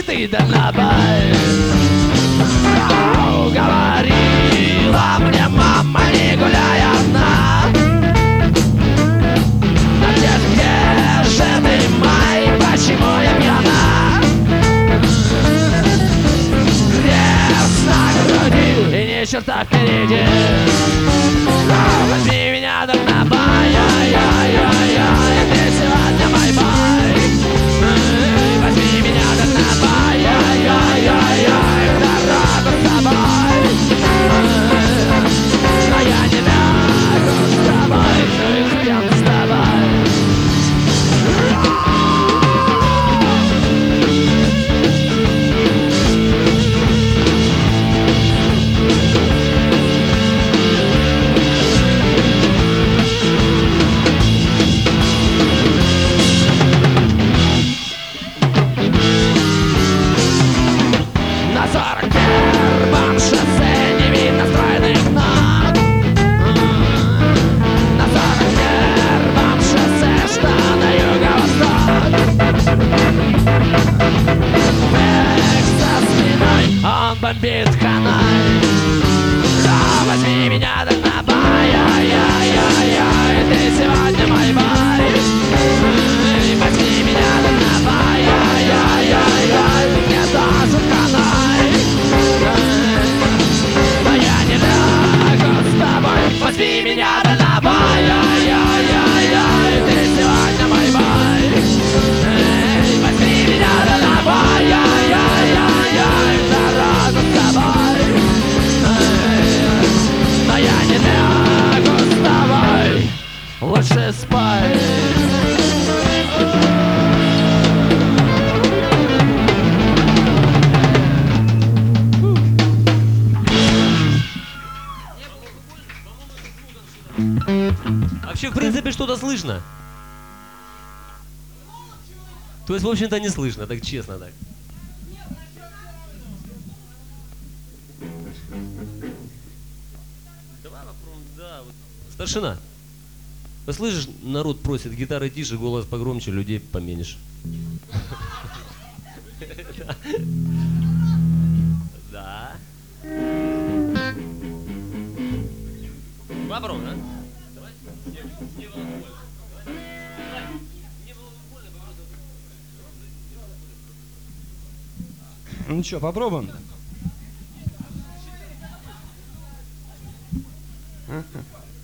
ты дальнобой. Говорила мне мама, не гуляй одна. Но где же ты, май, почему я пьяна? Крест на груди и ни черта впереди. Возьми меня дальнобой, ай-яй-яй-яй, ты сегодня мой бой. Возьми меня дальнобой, ай-яй-яй-яй, в дорогу с тобой. Но я не лягу с тобой, ну и хрен с тобой. На 41-м шоссе не видно стройных ног. На 41-м шоссе, что на юго-восток. Эх, за спиной он бомбит Ханой. Да, возьми меня дальнобой, ай-яй-яй-яй, ты сегодня мой бой. Возьми меня дальнобой, ай-яй-яй-яй, мне тоже Ханой. Но я не лягу с тобой. Возьми меня дальнобой, ай-яй-яй-яй, ты сегодня мой бой. Возьми меня дальнобой, ай-яй-яй-яй, в дорогу с тобой. Но я не лягу с тобой. Лучше спать. Вообще, в принципе, что-то слышно. То есть, в общем-то, не слышно, так честно так. Давай попробуем, да. Вот. Старшина, ты слышишь, народ просит гитары тише, голос погромче, людей поменьше. Да. Попробуем, да? Ну что, попробуем?